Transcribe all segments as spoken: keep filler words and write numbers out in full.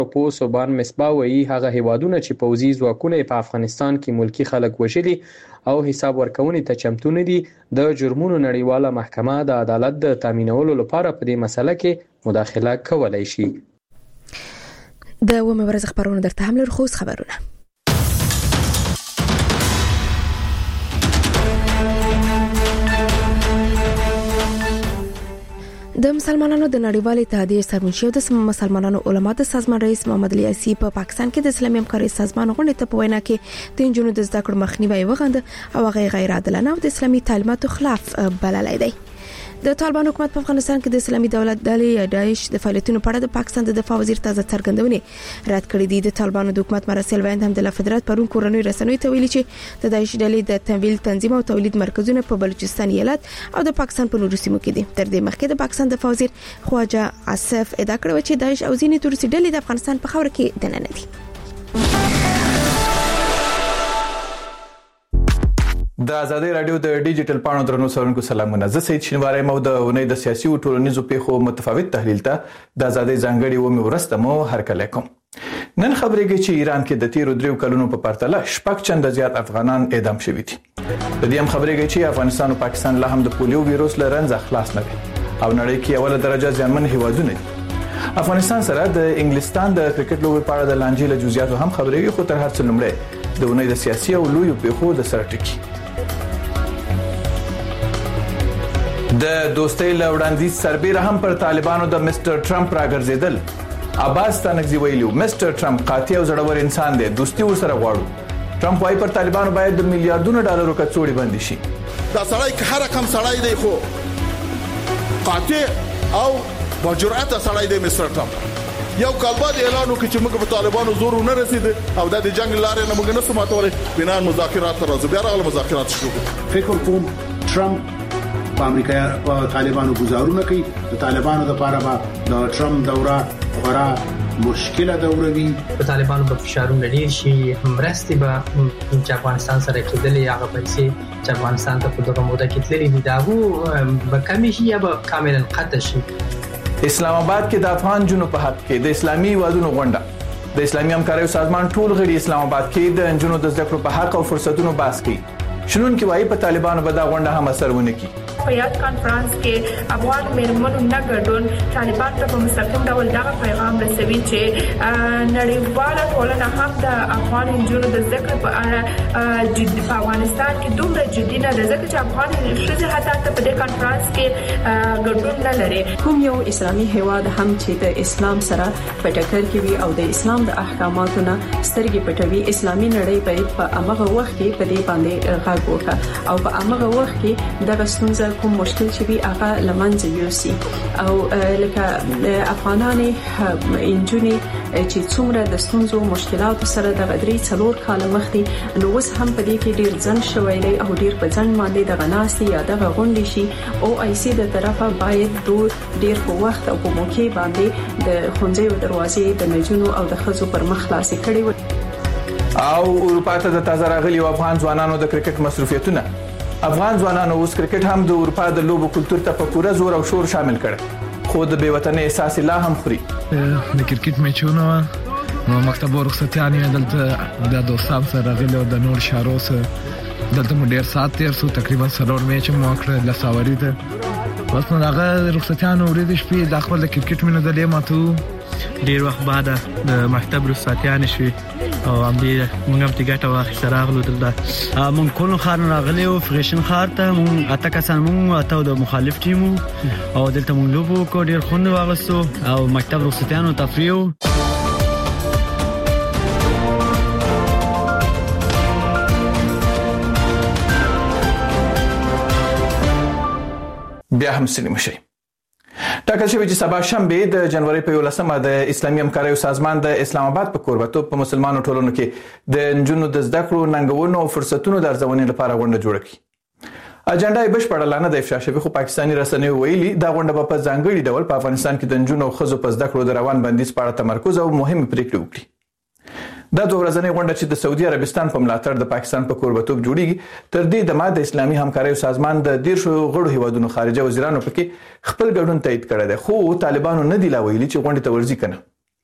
په صوبان مصباح وایي هغه هیوادونه چې پوځي ځواکونه په افغانستان کې ملکی خلک وژلي او حساب ورکونې ته چمتو نه دي، د جرمونو نړیواله محکمه د عدالت د تامینولو لپاره په دې مسله کې مداخله کولای شي. د اومه ورځ خبرونه درته هم لرو، خو خبرونه د مسلمانانو د نړیوال اتحادیې سرمنشي او د مسلمانانو علما د سازمان رئیس محمد علي اسی په پا پاکستان کې د اسلامي همکارۍ سازمان غونډې ته په وینا کې د انجونو د زده کړو مخنیوي وغنده او هغه غیر عادلانه او د اسلامي تعلیماتو خلاف بللی دی. د طالبان حکومت په افغانستان کې د اسلامي دولت ډلې داعش د فعالیتونو په اړه د پاکستان د دفاع وزیر تازه څرګندونې رد کړې دي. د طالبانو د حکومت مرسل ویاند هم د فدرالي پرون کورنۍ رسنیو ته ویلي چې د داعش ډلې د تمویل تنظیم او تولید مرکزونه په بلوچستان ایالت او د پاکستان په نورو سیمو کې دي. تر دې مخکې د پاکستان دفاع وزیر خواجه آصف ادعا کړې چې داعش او ځینې تروریستي ډلې د افغانستان په خاوره کې دننه دي. د ازادي رادیو د ډیجیټل پاڼو درنو سرونکو سلامونه. زه سید شینواری مو د اونۍ د سیاسي او ټولنیزو پیښو متفاوت تحلیل ته د ازادي ځانګړي و مې ورسته مو هرکلی کوم. نن خبرېږي چې ایران کې د تیرو دریو کلونو په پرتله شپږ چنده زیات افغانان اعدام شوي دي. د دې هم خبرېږي چې افغانستان او پاکستان لا هم د پولیو ویروس له رنځه خلاص نه دي او نړۍ کې اوله درجه ځانمن هیوادونه دي. افغانستان سره د انګلستان د کرکټ لوبې په اړه د لانجې له جزئیاتو هم خبرېږي، خو تر هر څه لومړی د اونۍ د سیاسي او لویو پیښو د سره ټکی. د دوستۍ له وړاندیز سربیره هم پر طالبانو د مستر ټرمپ راګرځیدل. عباس ستانکزي ویلي مستر ټرمپ قاطع او زړور انسان دی، دوستي ورسره غواړو. ټرمپ وايي پر طالبانو باید د میلیارډونو ډالرو کڅوړې بندي شي. دا سړی که هر رقم سړی دی خو قاطع او با جرأت سړی دی مستر ټرمپ. یو کال بعد اعلان وکړي چې موږ په طالبانو زور نه رسید او د دې جنگ لارې نه موږ نه سماتولې، بنان مذاکرات راځي. بیا راغله مذاکرات شروع. فکر کوم ټرمپ په امریکا په طالبانو گزارونه کوي. د طالبانو لپاره به د ټرمپ دوره غوړه مشکله دوره وي. په طالبانو په فشارونه ډیر شي، مرستې به چې افغانستان سره کېدلې هغه پیسې چې افغانستان ته په دغه موده کې تللې دي دا به کمې شي یا به کاملا قطع شي. اسلام آباد کې د افغان جنو په حق کې د اسلامي هیوادونو غونډه. د اسلامي همکارۍ سازمان ټول غړي اسلام آباد کې د جنو د زده کړو په حق او فرصتونو بحث کوي. شنون کې وایي په طالبانو به دا غونډه هم اثر ونه کړي. په یاد کانفرنس کې افغان میرمنو نه ګډون طالبان ته په مستقیم ډول دا پیغام رسوي چې نړیواله ټولنه هم د افغان انجونو د ذکر په اړه جدي په افغانستان کې دومره جدي نه ده، ځکه چې افغان ښځې حتی په دې کانفرنس کې ګډون نه لري. کوم یو اسلامي هیواد هم چې د اسلام سره په ټکر کې وي او د اسلام د احکاماتو نه سترګې پټوي، اسلامي نړۍ باید په هغه وخت کې په دې باندې غږ وکړي او په هغه وخت کې د ستونزې کوم مشکل چې وي هغه لمنځه یوسي. او لکه افغانان انجونې چې څومره د ستونزو مشکلاتو سره د غدري څلور کال مخکې نو اوس هم په دې کې ډیر ځن شوی دی او ډیر په ځن باندې د غناستي یا د غونډې شي او آی سی د طرفه باید دور ډیر په وخت او په موقع باندې د خونځي دروازې د نجونو او د خزو پر مخ خلاصې کړي و. او اروپا ته د تازه راغلي افغان ځوانانو د کرکټ مصروفیتونه. افغان ځوانانو اوس کرکټ هم د اروپا د لوبو کلتور ته په پوره زور او شور شامل کړ، خو د بې وطنۍ احساس لا هم خوري. د کرکټ میچونه نو مکتب ورخصتیانې دلته د دوستان سره راغلي او د نور شارو سره دلته مو ډیر سات تیر سو، تقریبا څلور میچ مو کړل لساوري ته. بس نو هغه رخصتیانو ورې شپې د خپل کرکټ مینه د لیماتو ډیر وخت بعد د مکتب رخصتیانې شوي او هم دې موږ هم ټیکټ واخیسته راغلو دلته. موږ کونو خار راغلی او فریشن خار ته موږ اته کسان موږ اته د مخالف ټیم او دلته موږ لوبو کو ډیر خوند واغستو او مکتب رخصتیانو تفریح. بیا هم سلیم شي. ټاکل شوی چې سبا شنبه د جنوري په یولسمه د اسلامي همکارۍ سازمان د اسلام آباد په کوربتوب په مسلمانانو ټولنو کې د نجونو د زده کړو ننګونو او فرصتونو د ارزونې لپاره غونډه جوړه کړي. اجنډا یې بشپړه لانه د افشا شوی، خو پاکستاني رسنیو ویلي دا غونډه په ځانګړي ډول په افغانستان کې د نجونو او ښځو په زده کړو د روان بندیز په اړه تمرکز او مهمه پریکړې وکړي. دا دوه ورځنۍ غونډه چې د سعودي عربستان په ملاتړ د پاکستان په کوربتوب جوړیږي، تر دې دمه د اسلامي همکارۍ سازمان د دیرشو غړو هیوادونو خارجه وزیرانو پکې خپل ګډون تایید کړی دی، خو طالبانو نه دی لا ویلي چې غونډه ته ورځي کنه.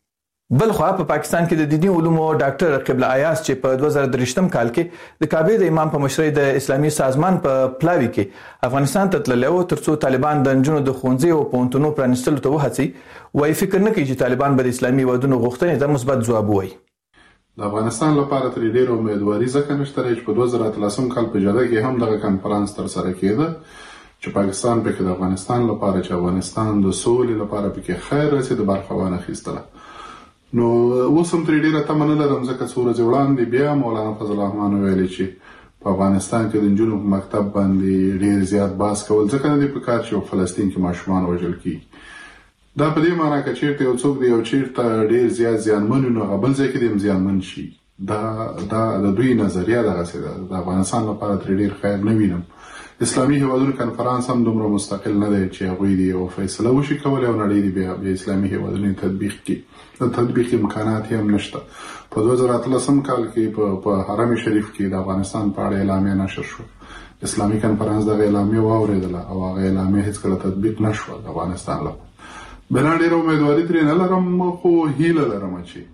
بل خو په پاکستان کې د دیني علومو ډاکټر قبله ایاز چې په دوه زره درې کال کې د کعبه د امام په مشرۍ د اسلامي سازمان په پلاوي کې افغانستان ته تللی و ترڅو طالبان د نجونو د ښوونځي او پوهنتونونو پرانیستلو ته وهڅوي وایي فکر نه کوي چې طالبان به د اسلامي هیوادونو غوښتنې ته مثبت ځواب ووایي. د افغانستان لپاره تر ډیره امیدواري ځکه نشته چې په دوه زره اتلسم کال په جده کې هم دغه کنفرانس ترسره کېده چې پاکستان پکې د افغانستان لپاره چې افغانستان د سولې لپاره پکې خیر رسید برخه وانخیستله. نو اوس هم تر ډیره تمه نه لرم ځکه څو ورځې وړاندې بیا مولانا فضل الرحمن ویلي چې په افغانستان کې د نجونو په مکتب باندې ډیر زیات باس کول ځکه نه دي په کار چې فلسطین کې ماشومان وژل کیږي. دا په دې معنی چې چیرته یو څوک دی او چیرته ډیر زیات زیانمن نو غبل ځکه دې زیانمن شي. دا دا د دوی نظریه دغه څه ده. د افغانستان لپاره تر ډیر خیر نه وینم. اسلامي هیوادونو کنفرانس هم دومره مستقل نه دی چې هغوی دی او فیصله وشي کولای او نړۍ دی بیا د اسلامي هیوادونو تطبیق کړي. د تطبیق امکانات هم نشته. په دوه زره اتلسم کال کې په حرم شریف کې د افغانستان په اړه اعلامیه نشر شو. اسلامي کنفرانس دغه اعلامیه واوریدله او هغه اعلامیه هیڅ کله تطبیق نشو د افغانستان لپاره. بل ډیر امیدواري ترې نه لرم خو هیله لرم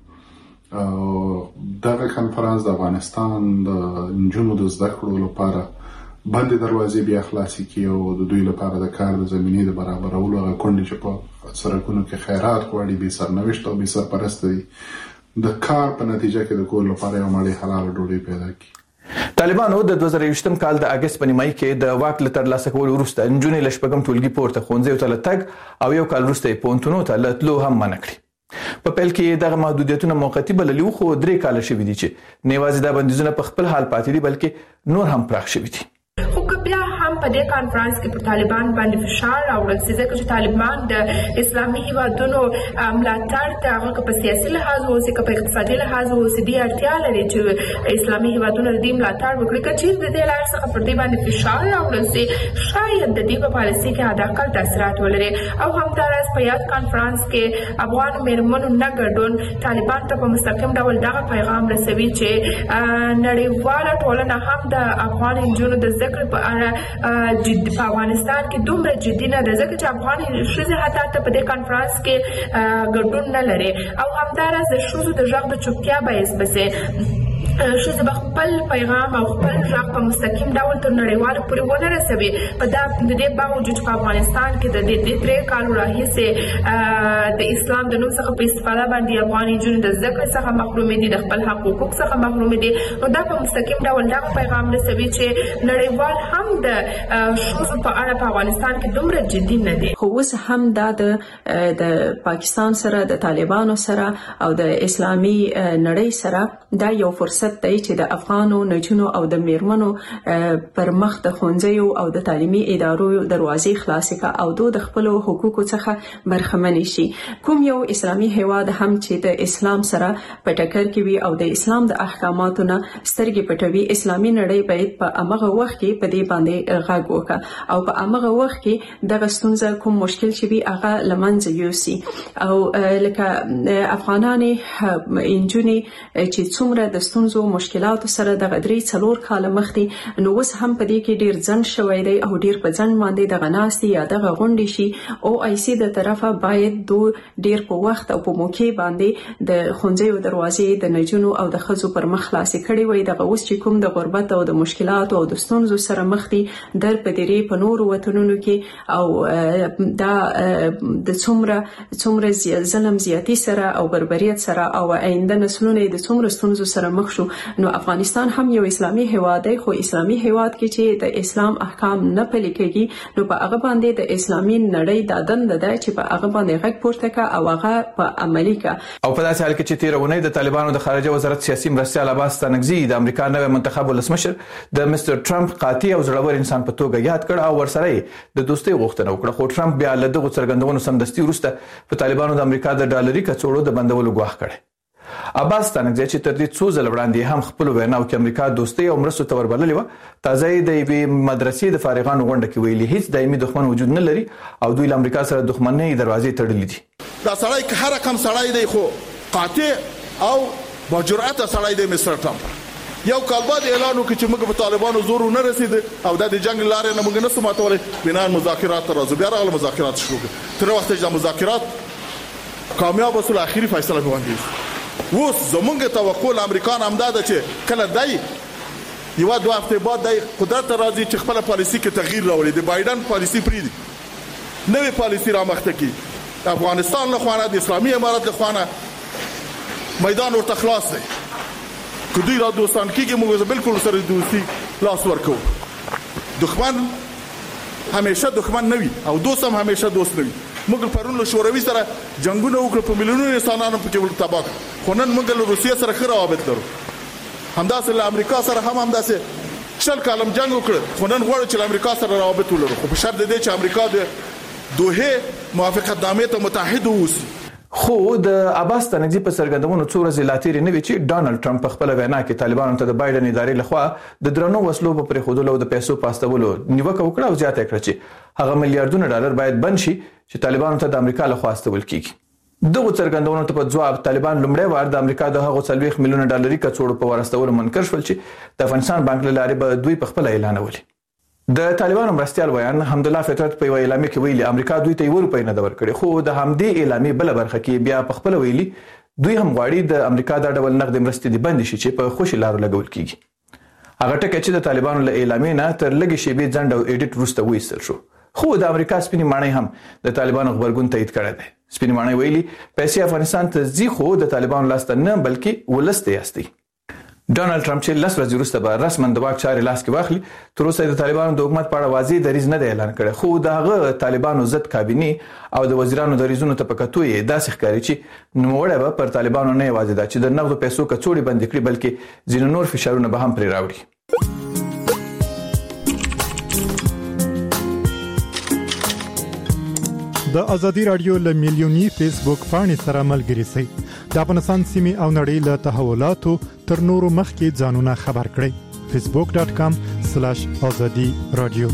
چې دغه کنفرانس د افغانستان د نجونو د زده کړو لپاره باندې دروازې بیا خلاصې کړي او د دوی لپاره د کار د زمینې د برابرولو هغه کونډې چې په سرکونو کې خیرات غواړي بې سرنوشت او بې سرپرسته دي د کار په نتیجه کې د کور لپاره یو مړۍ حلاله ډوډۍ پیدا کړي. طالبانو د دوه زره یوولسم کال د اگست په نیمایي کې د واک له ترلاسه کولو وروسته نجونې له شپږم ټولګي پورته ښوونځیو ته له تګ او یو کال وروسته یې پوهنتونونو ته له تلو هم منع کړي. په پیل کې دغه محدودیتونه موقتي بللي وو خو درې کاله شوي دي چې نه یوازې دا بندیزونه په خپل حال پاتې دي بلکې نور هم پراخ شوي دي. خو بیا هم په دې کانفرنس کې پر طالبان باندې فشار راوړل شي ځکه چې طالبان د اسلامي هیوادونو ملاتړ ته هغه په سیاسي لحاظ او ځکه په اقتصادي لحاظ او سدي اړتیا لري چې اسلامي هیوادونو د ملاتړ وکړي چې د دې لار څخه پر دې باندې فشار راوړل شي شاید د دې په پالیسي کې حداقل تاثیرات ولري. او همدارس په یاد کانفرنس کې افغان میرمنو نه ګډون طالبان ته په مستقیم ډول دغه پیغام رسوي چې نړیواله ټولنه هم د افغان نجونو د ذکر په اړه جدي په افغانستان کې دومره جدي نه ده ځکه چې افغان ښځې حتی ته په دې کانفرنس کې ګډون نه لري او همدارس د ښځو د غږ د چوپتیا باعث بسې ښځې به خپل پیغام او خپل غږ په مستقیم ډول تر نړیوالو پورې ونه رسوي. په دا د دې باوجود چې په افغانستان کې د دې درې کالو راهیسې د اسلام د نوم څخه په استفاده باندې افغان نجونې د زده کړې څخه محرومې دي، د خپل حقوقو څخه محرومې دي، نو دا په مستقیم ډول دغه پیغام رسوي چې نړیوال هم د ښځو په اړه په افغانستان کې دومره جدي نه دي. خو اوس هم دا د پاکستان سره د طالبانو سره او د اسلامي نړۍ سره دا یو فرصت دی چې د افغانو نجونو او د میرمنو پر مخ د ښوونځیو او د تعلیمي ادارو دروازې خلاصې کړه او دوی د خپلو حقوقو څخه برخمن شي. کوم یو اسلامي هیواد هم چې د اسلام سره په ټکر کې وي او د اسلام د احکاماتو نه سترګې پټوي، اسلامي نړۍ باید په هغه وخت کې په دې باندې غږ وکړي او په هغه وخت کې دغه ستونزه کوم مشکل چې وي هغه لمنځه یوسي. او لکه افغانانې انجونې چې څومره د ستونزو مشکلاتو سره د غدري څلور کال مخکې نو اوس هم په دې کې ډیر ځن شوی دی او ډیر په ځن باندې د غناستي یا د غونډې شي او آی سی د طرفه باید دو ډیر په وخت او په موقع باندې د ښوونځیو دروازې د نجونو او د ښځو پر مخ خلاصې کړي وي. دغه اوس چې کوم د غربت او د مشکلاتو او د ستونزو سره مخ دي در په دې په نورو وطنونو کې او دا د څومره څومره ظلم زیاتی سره او بربریت سره او آینده نسلونه د څومره ستونزو سره مخ شو. نو افغانستان هم یو اسلامي هیواد دی خو اسلامي هیواد کې چې د اسلام احکام نه پلي کېږي نو په هغه باندې د اسلامي نړۍ د دند ده چې په هغه باندې غږ پورته کا او هغه په عملي کا. او په داسې حال کې چې تیر اونۍ د طالبانو د خارجه وزارت سیاسي مرستیال عباس ستانکزي د امریکا نوی منتخب ولسمشر د مستر ټرمپ قاطع او زړور انسان په توګه یاد کړ او ورسره د دوستۍ غوښتنه وکړه، خو ټرمپ بیا له دغه څرګندونو سمدستي وروسته په طالبانو د امریکا د ډالري کڅوړو د بندولو غواړي کړ. عباس ستانکزي چې تر دې څو ځله وړاندې هم خپل ویناو کې امریکا دوستۍ او مرستو ته وربللې و، تازه د یوې مدرسې د فارغانو غونډه کې ویلي هیڅ دایمي دښمن وجود نه لري او دوی له امریکا سره دښمنۍ دروازې تړلې دي. دا سړی که هر رقم سړی دی خو قاطع او با جرأت سړی دی مستر ټرمپ. یو کال بعد اعلان وکړ چې موږ په طالبانو زور نه رسید او د دې جنگ لارې نه موږ نه سماتولې، بنا مذاکرات راځو. بیا راغله مذاکرات شروع کړ. تر وخت چې مذاکرات کامیاب وسول اخیری فیصله باندې اوس زمونږ توقع امریکا هم دا ده چې کله دای یو دوه هفته بعد د قدرت راځي چې خپل پالیسی کې تغییر راولي د بایدن پالیسی پریدي نوې پالیسی را مخته کی افغانستان له خوانه د اسلامي امارات له خوانه میدان ورته خلاص دی کدی را دوستان کیږي موږ بالکل سره دوستي لاس ورکو دښمن همیشه دښمن نه وي او دوست هم همیشه دوست نه وي موږ پرون له شوروي سره جنگونه وکړو په ملیونونو انسانانو پکې ول تباہ خو نن موږ له روسیې سره ښه روابط لرو همداسې له امریکا سره هم همداسې شل کالم جنگ وکړ خو نن غواړو چې له امریکا سره روابط ولرو خو په شرط دی چې امریکا د دوحه موافقتنامې ته متحد اوسي. خو د عباس تنگزی په سرګندونو څو ورځې لاتيري نه وی چې ډانلډ ټرمپ په خپل وینا کې طالبانو ته د بایدن ادارې لخوا د درنو وسلو په پرېښودلو او د پیسو پاستولو نیوکه وکړه او زیاته کړه چې هغه میلیارډونه ډالر باید بند شي چې طالبانو ته د امریکا لخوا استول کیږي. دغه سرګندونو ته په جواب طالبان لومړی وار د امریکا د هغو څلوېښت میلیونه ډالري کڅوړو په ورستولو منکر شول چې د افغانستان بانک له لارې به دوی په خپل اعلانولي. د طالبانو مرستيال ویان حمدالله فطرت په اعلامیه کې ویلي امریکا دوی ته یو روپۍ نه د ورکړي خو د همدې اعلامیه بل برخه کې بیا په خپل ویلي دوی هم غواړي د امریکا د ډول نقد مرستې د بند شي چې په خوشي لارو لګول کیږي. هغه ټکی چې د طالبانو له اعلامیه نه تر لږ شیبې ځند او ایډیټ وروسته وایستل شو خو د امریکا سپینې ماڼۍ هم د طالبانو خبرګون تایید کړی دی. سپینې ماڼۍ ویلي پیسې افغانستان ته ځي خو د طالبانو لاس ته نه بلکې ولسته یاستي. ډانلډ ټرمپ چې لس ورځې وروسته به رسماً د واک چارې لاس کې واخلي تر اوسه د طالبانو د حکومت په اړه واضح دریځ نه دی اعلان کړی خو د هغه طالبانو ضد کابینې او د وزیرانو دریځونو ته په کتو یې داسې ښکاري چې نوموړی به پر طالبانو نه یوازې دا چې د نغدو پیسو کڅوړې بندې کړي بلکې ځینې نور فشارونه به هم پرې راوړي. د ازادي رادیو له میلیونی فیسبوک پاڼې سره ملګري شئ. د افغانستان سیمې او نړۍ له تحولاتو تر نورو مخکې ځانونه خبر کړئ. فیسبوک ډاٹ کام سلیش ازادي رادیو.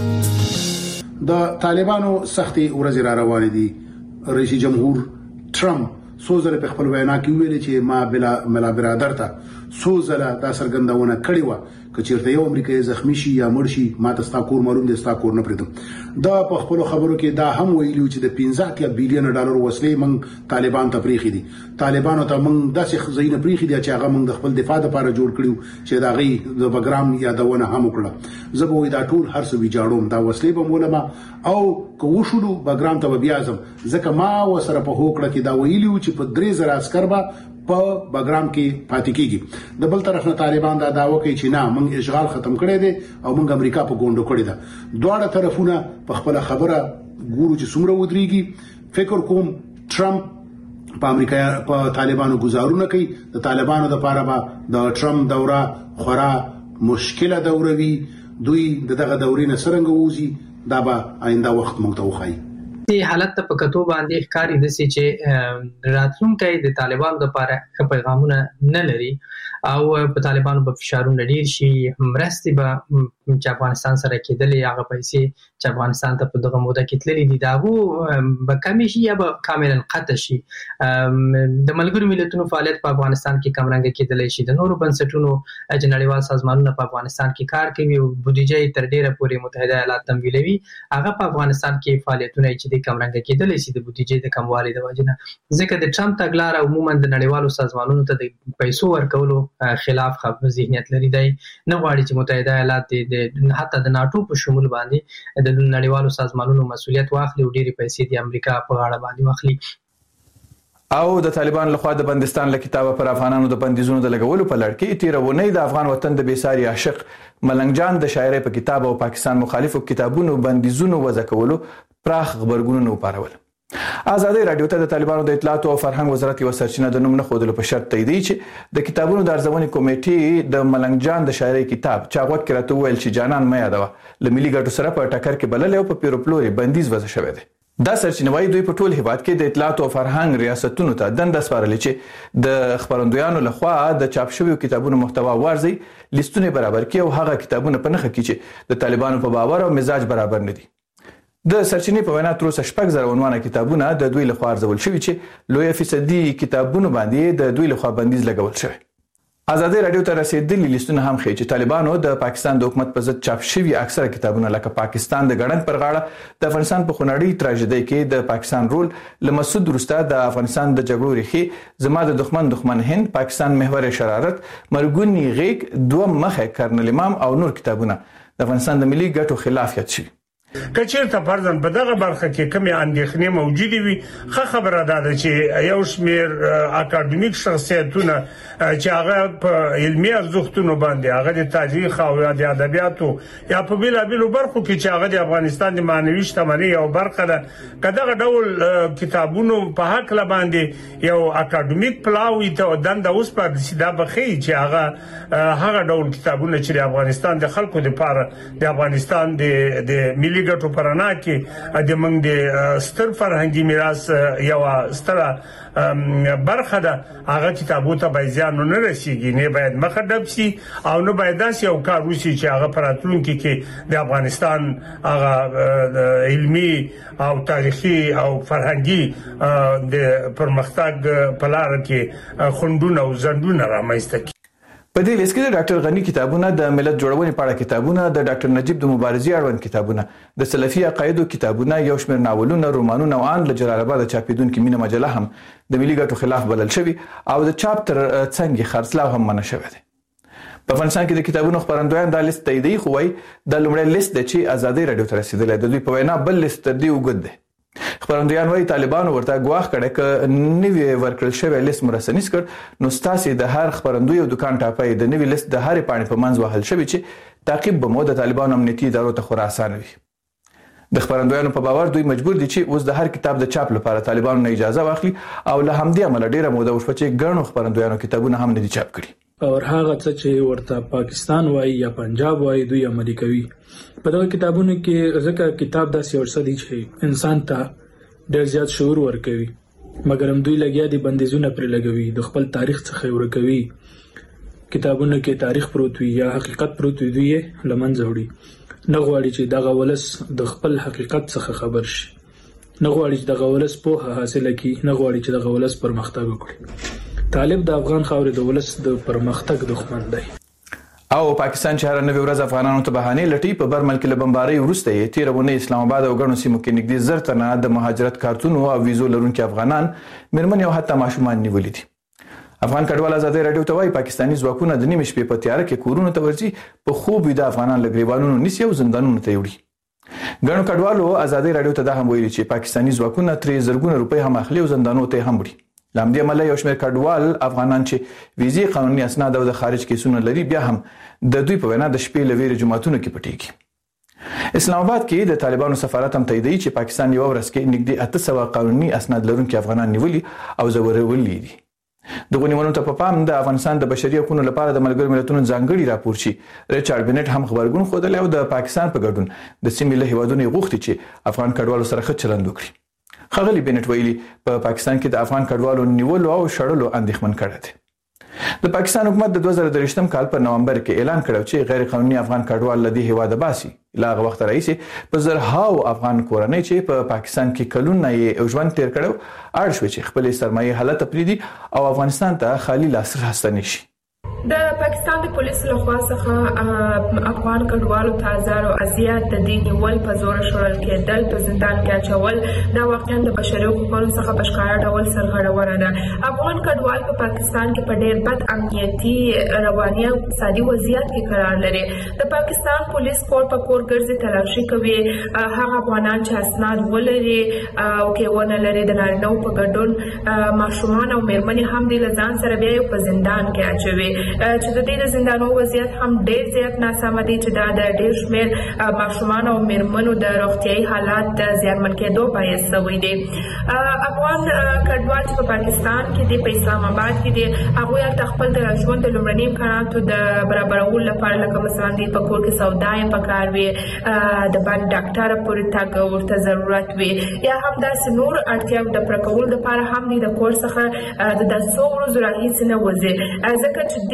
د طالبانو سختي ورځ را روانې دي. رئیس جمهور ټرمپ سوزره په خپل وینا کې ویلي چې ما بلا ملا برادر ته سوزره دا سرګندونه کړې و کچیرته یو امریکایي زخمی شي یا مړ شي ما ته ستا کور معلوم دي ستا کور نه پریدم. دا په خپل خبرو کې دا هم ویلي چې د پنځه بیلیون ډالر وسلې موږ طالبان ته پریخي دي. طالبانو ته موږ داسې خزینه پریخي دي چې هغه موږ د خپل دفاع لپاره جوړ کړیو چې دا غي د بګرام یادونه هم وکړه. زه به دا ټول هر څه ویجاړوم دا وسلې به مولما او کو شلو بګرام ته بیا ځم ځکه ما وسره په هوکړه کې دا ویلي چې په درې زره عسكر به په بګرام کې پاتې کیږي. د بل طرف نه طالبان دا داوا کوي چې نه موږ اشغال ختم کړی دی او موږ امریکا په ګوندو کړی ده. دواړه طرفونه په خپل خبره ګورو چې څومره ودرېږي. فکر کوم ټرمپ په امریکا په طالبانو گزارونه کوي. د طالبانو د پاره به د ټرمپ دوره خورا مشکله دوره وي. دوی دغه دورې نه څنګه ووزي دا به آینده وخت موږ ته وخایي. دې حالت ته په کتو باندې ښکاری د سې چې راتلونکي د طالبانو لپاره ښه پیغامونه نه لري او په طالبانو په فشارونه ډیر شي مرستې به چې افغانستان سره کېدلې هغه پیسې چې افغانستان ته په دغه موده کې تللې دي دا وو به کم شي یا به کاملا قطع شي. د ملګرو ملتونو فعالیت په افغانستان کې کم رنګ کېدلې شي. د نورو بنسټونو چې نړیوال سازمانونه په افغانستان کې کار کوي او بودیجه تر ډیره پورې متحده ایالات تمویلوي هغه په افغانستان کې فعالیتونه چې د کم رنګ کېدلې شي د بودیجه د کموالي د وجه نه ځکه د ټرمپ تګلارې عموما د نړیوالو سازمانونو ته د پیسو ورکولو خلاف خپ ذهنیت لري. دی نه غواړي چې متحده ایالات د حتی د ناتو په شمول باندې د نړیوالو سازمانونو مسؤلیت واخلي او ډېری پیسې د امریکا په غاړه باندې واخلي. او د طالبان لخوا د بندستان له کتابه پر افغانانو د بندیزونو د لګولو په لړ کې تیرونی د افغان وطن د بیساري عاشق ملنګ جان د شاعرۍ په کتاب او پاکستان مخالفو کتابونو بندیزونو وضع کولو پراخ خبرګونونه وپارول. ازادي رادیو ته د طالبانو د اطلاعات او فرهنګ وزارت یو سرچینه د نوم نه خودلو په شرط تایید چې د کتابونو د ارزونې کمیټې د ملنګ جان د شاعرۍ کتاب چاغوت کې راته ویل چې جانان مې یادوه ل ملي ګټو سره په ټکر کې بلل او په پیروپلوري بندیز وضع شوی دی. دا سرچینه وايي دوی په ټول هیواد کې د اطلاعات او فرهنګ ریاستونو ته دنده سپارلې چې د خبرندویانو لخوا د چاپ شویو کتابونو محتوا وارزي لیستونه برابر کړي او هغه کتابونه په نخښه کې چې د طالبانو په باور او مزاج برابر نه دي. د سرچینې په وینا تر اوسه شپږ زره عنوانه کتابونه د دوی لخوا ارزول شوي چې لوی فیصدي کتابونو باندې د دوی لخوا بندیز لګول شوی. ازادي رادیو ته رسیدلي لیستونه هم ښیي چې طالبانو د پاکستان د حکومت په ضد چاپ شوي اکثره کتابونه لکه پاکستان د ګړنګ پر غاړه د افغانستان په خونړۍ تراژیدۍ کې د پاکستان رول له مسعود وروسته د افغانستان د جګړو ریښې زما د دښمن دښمن هند پاکستان محور شرارت مرګونی غیږ دوه مخه کرنل امام او نور کتابونه د افغانستان د ملي ګټو خلاف یاد شوي. کچېرته فرضاً په دغه برخه کې کومې اندېښنې موجودې وي ښه خبره ده چې یو شمېر اکاډمیک شخصیتونه چې هغه په علمي ارزښتونو باندې هغه د تاریخ او د ادبیاتو یا په بیلابیلو برخو کې چې هغه د افغانستان د معنوي شتمنۍ یو برخه ده کداغه ډول کتابونو په حق ل باندې یو اکاډمیک پلاوی ته دنده اوس په سیده بخي چې هغه هغه ډول کتابونه چې د افغانستان د خلکو لپاره د افغانستان د د ملي ګټو پرانا کې د موږ د ستر فرهنګي میراث یو ستر برخه ده هغه کتابو ته به ځان نه رسیږي نه باید مخدب شي او نه باید داس یو کار وشي چې هغه پراتلونکو کې د افغانستان هغه علمي او تاریخي او فرهنګي د پرمختګ په لار کې خوندونه او زندونه رامنځته کړي. په دې لیست کې د ډاکټر غنی کتابونه د ملت جوړونې په اړه کتابونه د ډاکټر نجیب د مبارزې اړوند کتابونه د سلفي عقایدو کتابونه یو شمېر ناولونه رومانونه او ان له جلال آباد چاپیدونکو مینه مجله هم د ملي ګټو خلاف بلل شوی او د چاپ تر څنګ خرڅلاو هم منع شوی دی. په افغانستان کې د کتابونو خبرندویان د لیست تاییدي خوای د لومړی لیست د چې ازادي رادیو ته رسیدلی د دوی په وینا بل لیست تر دې وګد دی. خبرندویان وايي طالبانو ورته ګواښ کړی ک نوی ورکړل شوی لیست مرسنیس کړ نو ستاسو د هر خبرندوی او دکان ټاپای د نوی لیست د هر پاڼې په منځ وهل شوی چې تعقیب به مو د طالبانو امنیتي ادارو ته خورا آسان وي. د خبرندویانو په باور دوی مجبور دي چې اوس د هر کتاب د چاپ لپاره طالبانو نه اجازه واخلي او له همدې عمله ډیره موده وشوه چې ګڼو خبرندویانو کتابونه هم نه دي چاپ کړي. او هغه څه چې ورته پاکستان وایي یا پنجاب وایي دوی عملي کوي. په دغه کتابونو کې ځکه کتاب د سیاست دي چې انسان ته ډېر زیات شعور ورکوي مګر هم دوی لګیا دي بندیزونه پر لګوي د خپل تاریخ څخه ورکوي. کتابونو کې تاریخ پروت وي یا حقیقت پروت وي دوی لمنځه وړي نه غواړي چې دغه ولس د خپل حقیقت څخه خبر شي نه غواړي چې دغه ولس په حاصل کړي نه غواړي چې دغه ولس پرمختګ وکړي. طالب د افغان خاورې د ولس د پرمختګ دښمن دی. او پاکستان چې هر نوې ورځ افغانانو ته بهانه لټي په برمل کې له بمبارۍ وروسته یې تیرونه اسلام آباد او ګڼو سیمو کې نږدې زر تنه د مهاجرت کارتونو او ویزو لرونکو افغانان مرمن او حتی ماشومان نیولې دي. افغان کډوال ازادي رادیو ته وايي پاکستاني ځواکونه د نیمه شپې په تیار کې کورونو ته ورځي په خوب د افغانان لګریوانونو نسی او زندانونو ته وړي. ګڼو کډوالو ازادي رادیو ته دا هم ویلي چې پاکستاني ځواکونه ترې زرګونه روپۍ هم اخلي او زندانونو ته هم وړي. لامدې عمله یو شمېر کډوال افغانان چې ویزي قانوني اسناد او د خارج کیسونه لري بیا هم د دوی په وینا د شپې لویره جماعتونو کې پټيږي. اسلام آباد کې د طالبانو سفارت هم تاییدي چې پاکستان یو ورځ کې نږدې اته سوه قانوني اسناد لرونکو افغانان نیولي او زورولي دي. دغه نیولو ته په پام د افغانستان د بشري حقوقو لپاره د ملګرو ملتونو ځانګړي راپور چې ریچارډ بنټ هم خبرګون خوده او د پاکستان په ګډون د سیمې له هیوادونو غوښتي چې افغان کډوالو سره ښه چلند وکړي. خغلی بنټ ویلي په پا پاکستان کې د افغان کډوالو نیولو او شړلو اندېښمن کړی دی. د پاکستان حکومت د دوه زره درویشتم کال په نومبر کې اعلان کړو چې غیر قانوني افغان کډوال له دې هیواده باسي. لا هغه وخت راځي په زرهاو افغان کورنۍ چې په پا پاکستان کې کلونه یې ژوند تیر کړو اړ شو چې خپل سرمایه حالت پریدي او افغانستان ته خالي لاس راستنی شي. د پاکستان د پولیسو لخوا څخه افغان کډوالو ته زارو اذیت د دې نیول په زور شړل کېدل په زندان کې اچول دا واقعا د بشري حقوقو څخه په ښکاره ډول سرغړونه ده. افغان کډوال په پاکستان کې په ډېر بد امنیتي رواني او اقتصادي وضعیت کې قرار لري. د پاکستان پولیس کور په کور ګرځي تلاشي کوي هغه افغانان چې اسناد ولري او کې ونه لري د نارینه‌و په ګډون ماشومان او میرمنې هم د لزان سره بیا په زندان کې اچوي چې د دې د زندانو وضعیت هم ډېر زیات ناسم دي چې دا د ډېر شمېر ماشومان او میرمنو د روغتیايي حالات د زیانمن کېدو باعث شوی دی. افغان کډوال چې په پاکستان کې دي په اسلام آباد کې دي هغوی هلته خپل د ژوند د لومړني امکاناتو د برابرولو لپاره لکه مثلا دوی په کور کې سودا یې پکار وي د باندې ډاکټره پورې تګ ورته ضرورت وي یا هم داسې نور اړتیاوې د پوره کولو لپاره هم دوی د کور څخه د څو ورځو راهیسې نه وځي ځکه چې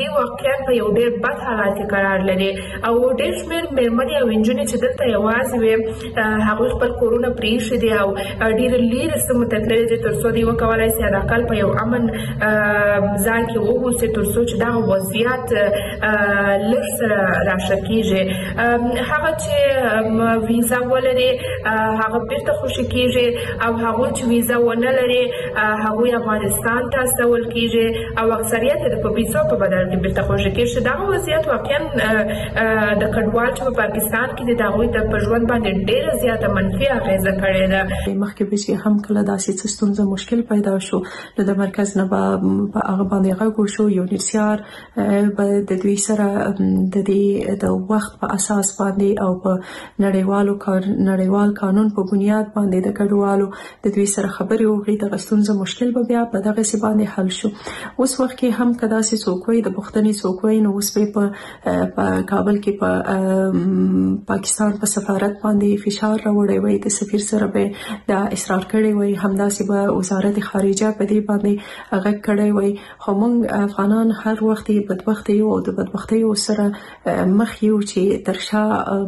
دوی واقعا په یو ډېر بد حالت کې قرار لري او ډېر شمېر مېرمنې او نجونې چې دلته یوازې وي هغوی خپل کورونه پرېښي دي او ډېر لیرې سیمو ته تللي دي تر څو دوی وکولی سي حداقل په یو امن ځای کې واوسي تر څو چې دغه وضعیت لږ سره راشه کېږي. هغه چې ویزا ولري هغه بیرته خوشي کېږي او هغوی چې ویزا ونه لري هغوی افغانستان ته استول کېږي او اکثریت یې د په پیسو په بدل کې بیرته خوشي کېږي. دغه وضعیت واقعا د کډوال چې په پاکستان کې د هغوی د په ژوند باندې ډېره زیاته منفي اغېزه کړې ده. مخکې به چې هم کله داسې څه ستونزه مشکل پیدا شو نو د مرکز نه به په هغه باندې غږ وشو. یونیسیار به د دوی سره د دې د وخت په اساس باندې او په نړیوالو نړیوال قانون په بنیاد باندې د کډوالو د دوی سره خبرې وکړي. د ستونزه مشکل به بیا په دغه سی باندې حل شو. اوس وخت کې هم کدا سي څوکوي د بوختنې څوکوي نو اوس په کابل کې په پاکستان په سفارت باندې فشار راوړی وي. د سفیر سره به دا اصرار کړی وي همداسې به وزارت خارجه په دې باندې هغه کړی وي. خو موږ افغانان هر وخت بدبخت یو او د بدبختۍ سره مخ یو چې ترشا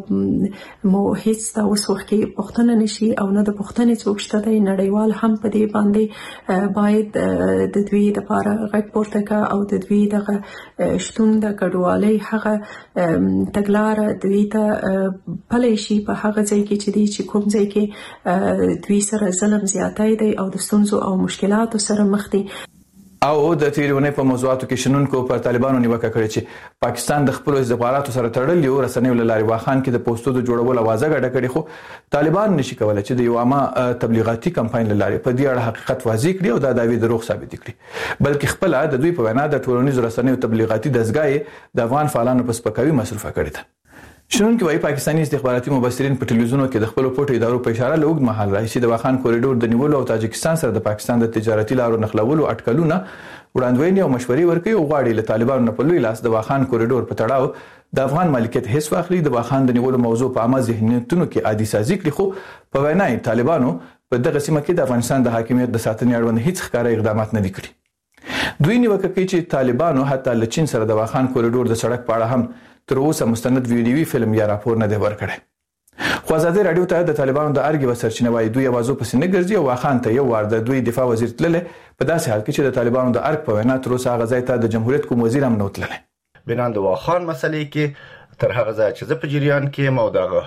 مو هیڅ دا اوس وخت کې پښتنه نشي او نه د پښتنې څوک شته دی. نړیوال هم په دې باندې باید د دوی لپاره غږ پورته کړي او د دوی دغه شتون د کډوالۍ هغه تګلاره دوی ته پلی شي په هغه ځای کې چې دی چې کوم ځای کې دوی سره ظلم زیاتی دی او د ستونزو او مشکلاتو سره مخ دي. او د تیرونې په موضوعاتو کې شنونکو پر طالبانو نیوکه کړې چې پاکستان د خپل استخباراتو سره تړلي او رسنیو له لارې واخان کې د پوسټو د جوړولو اوازه غډه کړې خو طالبان نشي کولای چې د یو عامه تبلیغاتي کمپاین له لارې په دې اړه حقیقت واضح کړي او دا دعوی دروغ ثابت کړي بلکې خپل د دوی په وینا د ټولنیزو رسنیو تبلیغاتي دستګاه د افغان فعالانو په سپکاوي مصرفه کړې ده. شنونکو وايي پاکستاني استخباراتي مبصرین په ټلویزیونو کې د خپل پټو ادارو په اشاره له اوږد مهال راهیسې د واخان کوریډور د نیولو او تاجکستان سره د پاکستان د تجارتي لارو نښلولو اټکلونه وړاندوینې او مشورې ورکوي او غواړي له طالبانو نه په لوی لاس د واخان کوریډور په تړاو د افغان مالکیت حص واخلي. د واخان د نیولو موضوع په عامه ذهنیتونو کې عادي سازي کړي خو په وینا یې طالبانو په دغه سیمه کې د افغانستان د حاکمیت د ساتنې اړوند هیڅ ښکاره اقدامات نه دي کړي. دوی نیوکه کوي چې طالبانو حتی له چین سره د واخان کوریډور د سړک په اړه هم تر اوسه مستند ویډیوي فلم یا راپور نه دی ورکړی. خو ازادي رادیو ته د طالبانو د ارګي وسرچینه وايي دوی اوازو پسې نه ګرځي او واخان ته یو وار د دوی دفاع وزیر تللی په داسې حال کې چې د طالبانو د ارګ په وینا تر اوسه هغه ځای ته د جمهوریت کوم وزیر هم نه وتللی. بنا د واخان مسلې کې تر هغه ځای چې زه په جریان کې مو د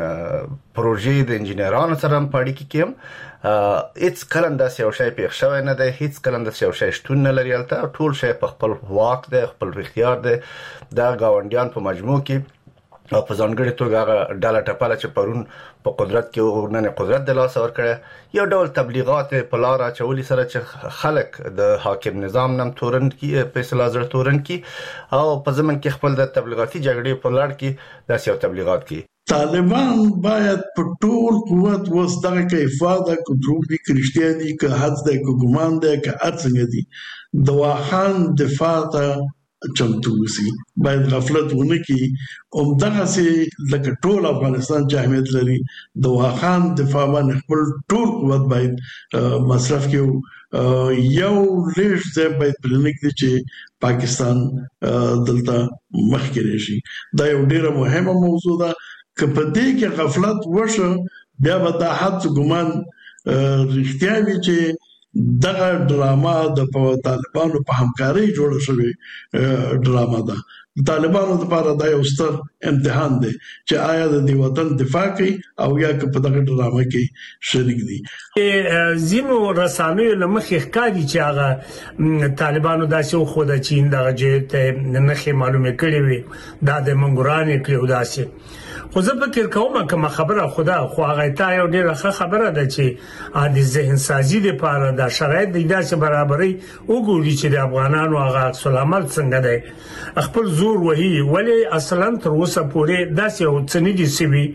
پروژې د انجنیرانو سره په اړیکه کې هیڅ کلم د سیاو شای پیښ شوی نه دی. هیڅ کلم د سیاو شای شتون نه لري. البته ټول شی په خپل واک دی خپل اختیار دی. د گاونډیان په مجموع کې او په ځانګړي توګه هغه ډاله ټپله چې پرون په قدرت کې ورننه قدرت د لاس ورکړه یو ډول تبلیغات په لار اچولي سره چې خلک د حاکم نظام نم تورن کې په اصطلاح تورن کې او په ځمن کې خپل د تبلیغاتي جګړې په لړ کې د سیاو تبلیغات کې طالبان باید په ټول قوت وسدغه کې افاده کوي کریسټیاني که حد د ګومان ده که څنګه دي د واخان دفاع ته چمتو وسی. باید غفلت ونه کی اوم دغه سي لکه ټول افغانستان چې اهمیت لري د واخان دفاع باندې خپل ټول قوت باید مصرف کیو. یو لیش ځای باید پلانیک دي چې پاکستان دلته مخکې راشي. دا یو ډیره مهمه موضوع ده. که په دې کې غفلت وشو بیا به دا حد ګمان رښتیا وي چې دغه ډراما د طالبانو په همکاري جوړه شوې ډراما ده. طالبانو لپاره دا یو ستر امتحان دی چې آیا د دې وطن دفاع کوي او یا په دغه ډراما کې شریک دي. زینو رسانوي لمخې ښکاري چې هغه طالبانو داسې خو د چین دغه جهت نه معلومه کړې وي دا د منګورانې کړو داسې. خو زه فکر کوم کوم خبره خدا خو هغه ته یو ډیره ښه خبره ده چې عادي ذهن سازي لپاره د شرایط د داسې برابرۍ وګوري چې د افغانانو هغه عکس العمل څنګه دی خپل زور وهي ولی اصلا تر اوسه پورې داسې یو څه نه دي سوي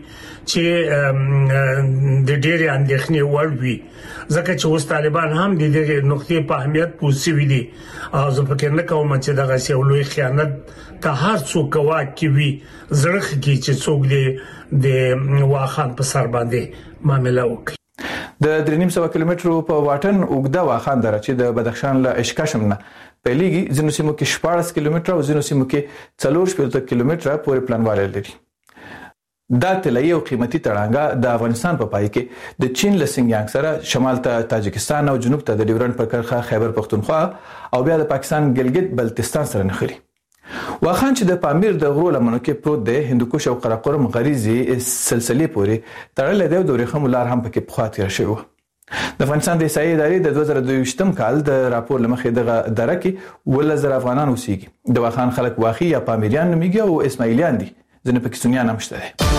چې د ډیره اندېښنې وړ وي ځکه چې اوس طالبان هم د دې نقطې په اهمیت پوښتنه دي او زه فکر نه کوم چې دغه څه لوی خیانت که هر څوک واکوي وي زړه کې چې څوک دې د واخان په سر باندې معاملې وکړي. د درې نیم سوه کیلومترو په واټن اوږده واخان دره چې د بدخشان له اشکشم نه پیلېږي ځینو سیمو کې شپاړس کیلومتره او ځینو سیمو کې څلور شپږ کیلومتره پورې پلانواله لري. دا طلایي او قیمتي تړانګه د افغانستان په پای کې د چین له سنگیانګ سره شمال ته تاجکستان او جنوب ته د ډیورنډ پر کرښه خیبر پختونخوا او بیا د پاکستان ګلګت بلتستان سره نښلي. واخان چې د پامیر د غرو لمنو کې پروت دی هندوکش او قراقرم غریزي سلسلې پورې تړلې دی او د ورېښمو لار هم پکې پخوا تېره شوې وه. د افغانستان د احصایې ادارې د دوه زره دوه ویشتم کال د راپور له مخې دغه دره کې اوولس زره افغانان اوسېږي. د واخان خلک واخي یا پامیریان نومیږي او اسماعیلیان دي، ځینې پکې سنیان هم شته دي.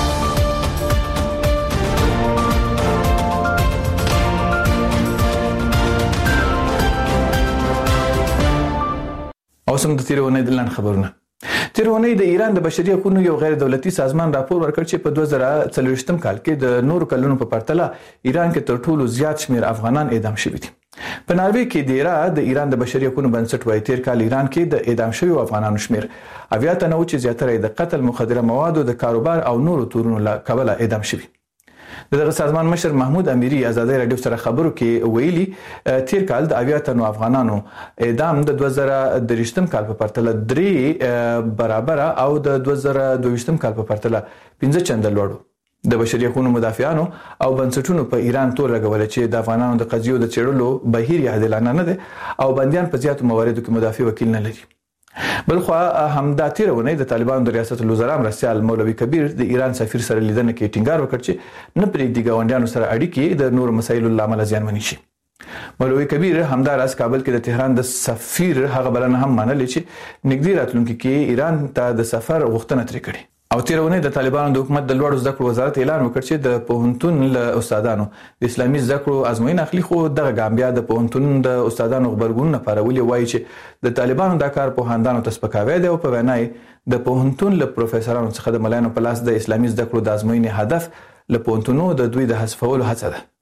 او سم د تیرونې د لاند خبرونه. تیرونې د ایران د بشري حقوقو یو غیر دولتي سازمان راپور ورکړ چې په دوه زره څلوېښتم کال کې د نورو کلونو په پرتله ایران کې تر ټولو زیات شمیر افغانان اعدام شوي دي. په ناروې کې د ایران د ایران د بشري حقوقو بنسټ وايي تیر کال ایران کې د اعدام شوي افغانانو شمیر اویا تنه و چې زیاتره د قتل، مخدره موادو د کاروبار او نورو تورونو له کبله اعدام شوي. دغه سازمان مشر محمود امیری ازادي رادیو سره خبرو کې ویلي تیر کال د اویا تنو افغانانو اعدام د دوه زره درېشتم کال په پرتله درې برابر او د دوه زره دوه ویشتم کال په پرتله پنځه چنده لوړ. د بشري حقوقو مدافعانو او بنسټونو په ایران تور لګول چې د افغانانو د قضیو د چېړلو بهیر عادلانه نه ده او بنديان په زیاتو مواردو کې مدافع وکیل نه لري. بلخو همدا تیرونه د طالبانو د ریاست الوزرا مرستيال مولوي کبیر د ایران سفیر سره لیدنه کې ټینګار وکړ چې نه پرې د ګاونډیانو سره اړیکې د نور مسایلو لامل زیانمنې شي. مولوي کبیر همدا راز کابل کې د تهران د سفیر هغه بلنه هم منلې چې نګدي راتلونکي کې ایران ته د سفر غوښتنه ترې کړې. او تیرونه د طالبانو د حکومت د لوړو زده کړو وزارت اعلان وکړ چې د پوهنتون له استادانو د اسلامي زده کړو ازموینه اخلي. خو دغه ګامبیا د پوهنتون د استادانو خبرګون لپاره ولې وایي چې د طالبانو د کار پوهاندانو تسپکاوی دی او په وینای د پوهنتون له پروفیسورانو څخه د ملایانو په لاس د اسلامي زده کړو د ازموینې هدف له پوهنتونو د دوی د حذفولو هڅه ده.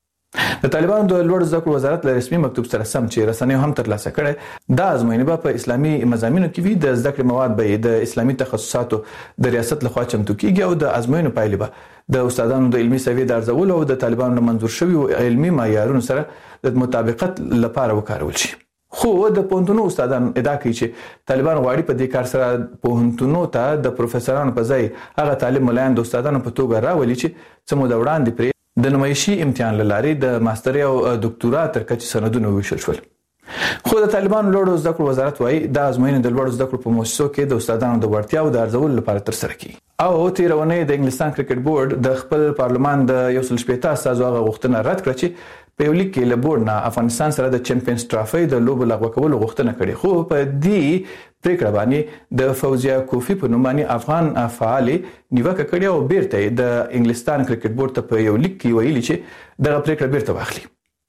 د طالبانو د لوړ زده کړو وزارت له رسمي مکتوب سره سم چې رسنیو هم ترلاسه کړي دا ازموینه په اسلامي مضامینو کې وي. د زده کړې مواد به د اسلامي تخصصاتو د ریاست لخوا چمتو کیږي او د ازموینو پایلې به د استادانو د علمي سوي د ارزولو او د طالبانو منظور شوی علمي معیارونو سره د مطابقت لپاره وکارول شي. خو د پوهنتونو استادان ادعا کوي چې طالبان غواړي په دې کار سره پوهنتونو ته د پروفیسورانو په ځای هغه طالب ملایان د استادانو په توګه راولي چې څه مو د وړاندې پرې د نمایشي امتحان لاري د ماستري او ډاکټورا تر کچې سندونه ویشل شول. خو د طالبانو لوړو زده کړو وزارت وايي دا ازموینه د لوړو زده کړو په مؤسسو کې د استادانو د وړتیاو د ارزولو لپاره تر سره کیږي. او تیرونه د انګلستان کرکټ بورډ د خپل پارلمان د یو سل شپږ استازو هغه غوښتنه رد کړه چې په یو لیک کې له بورډ نه افغانستان سره د چمپیونز ټرافي د لوبو لغوه کولو غوښتنه کړې. خو په دې پریکړه باندې د فوزیا کوفی په نوم باندې افغان فعال نیوکه کړې او بیرته د انګلستان کرکټ بورډ ته په یو لیک کې ویلي چې دغه پریکړه بیرته واخلي.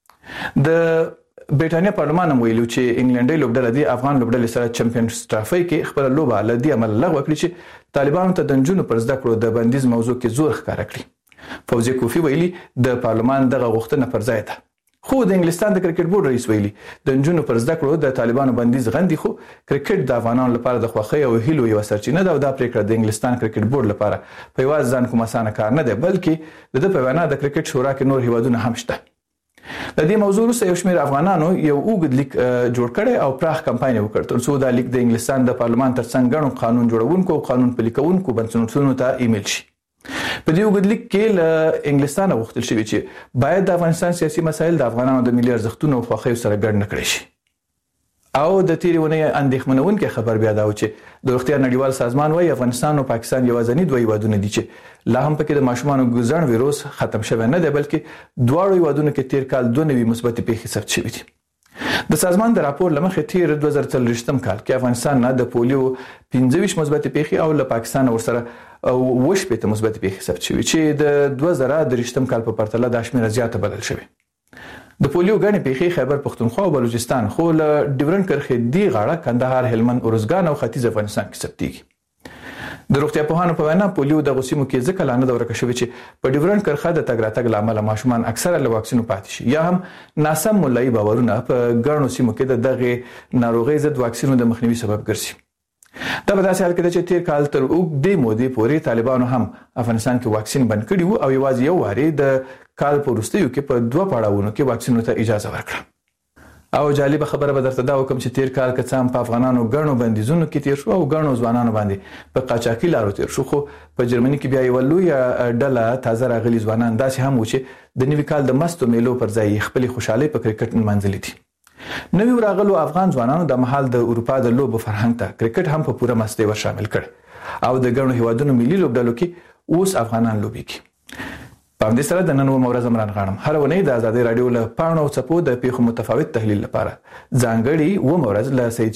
د برېټانیا پارلمان هم ویلو چې انګلندي لوبډله د افغان لوبډلې سره چمپیونز ټرافي کې خپل لوبه لدی عمل لغوه کړی چې طالبانو ته د جنونو پر زده کړو د بندیز موضوع کې زور ښکارا کړی. فوزیا کوفی ویلي د پارلمان دغه غوښتنه پر ځای ده. خو د انګلستان د کرکټ بورډ رئیس ویلي د جنونو پر زده کړو د طالبانو بندیز غندي. خو کرکټ د افغانانو لپاره د خوښۍ او هیلو یو سرچینه ده او دا پریکړه د انګلستان کرکټ بورډ لپاره په یوازې ځان کوم اسانه کار نه دی بلکې د په وینا د کرکټ شورا کې نور هیوادونه هم شته. د دې موضوع سره یو شمېر افغانانو یو اوږد لیک جوړ کړي او پراخ کمپاین وکړ ترڅو دا لیک د انګلستان د پارلمان ترڅنګ غنو قانون جوړونکو او قانون پلي کوونکو بنسټونو ته ایمیل شي. په دې اوږد لیک کې له انګلستان غوښتل شوی چې باید د افغانستان سیاسي مسایل د افغانانو د ملي ارزښتونو او خوښیو سره ګډ نه کړي شي. او د تیرونه اندېښمنونکي خبر بیا دا و چې د روغتیا نړیوال سازمان وايي افغانستان او پاکستان یوازینی دوه هیوادونه دي چې لا هم پکې د ماشومانو ګزړن ویروس ختم شوی نه دی بلکې دواړو هیوادونو کې تیر کال دوه نوي مثبت پیښې ثبت شوې دي. د سازمان د راپور لمخې تیر دوه زره څلوېښتم کال کې افغانستان نه د پولیو پنځه ویشت مثبت پیښې او له پاکستان ورسره اوه شپږ مثبت پیښې ثبت شوې چې د دوه زره درېشتم کال په پرتله د شمیره زیاته بدل شوې. د پولیو غني پیښې خیبر پختونخوا او بلوچستان خو له ډیورنډ کرښې دی غاړه کندهار، هلمند، ارزګان او ختیځ افغانستان کې ثبتېږي. د روغتیا پوهانو په وینا پولیو د غوسیمو کې ځکه لانه د ورکه شوی چې په ډیورنډ کرښه د تګ راتګ لامل ماشومان اکثره له واکسینو پاتې شي یا هم ناسم مولای باورونه په ګڼو سیمو کې د دغه ناروغي ضد واکسینو د مخنیوي سبب ګرځي. دا په داسې حال کې چې تیر کال تر اوږدې مودې پورې طالبانو هم افغانستان کې واکسین بند کړی وو او یوازې یو واري د کال په وروستیو کې په دوه پړاوونو کې واکسینو ته اجازه ورکړه. او جالب خبره به درته دا وکم چې تیر کال کڅام په افغانانو غنو بندیزونو کې تیر شو او غنو ځوانانو باندې په قاچاقي لارو تیر شو، خو په جرمني کې بیا یو لوی ډله تازه راغلي ځوانان داسې هم و چې د نوي کال د مستو میلو پر ځای خپل خوشحالي په کرکټ منځلې دي. نوی راغلو افغان ځوانانو د محل د اروپا د لوبو فرهنګ ته کرکټ هم په پوره مستي ور شامل کړ او د غنو هیوادونو ملي لوبډلو کې اوس افغانان لوبي کوي. په دې سره د نن و مورز عمران غانم هر ونی د آزادۍ رادیو له پاڼو چپو د پیښو متفاوت تحلیل لپاره ځانګړي و مورز له سید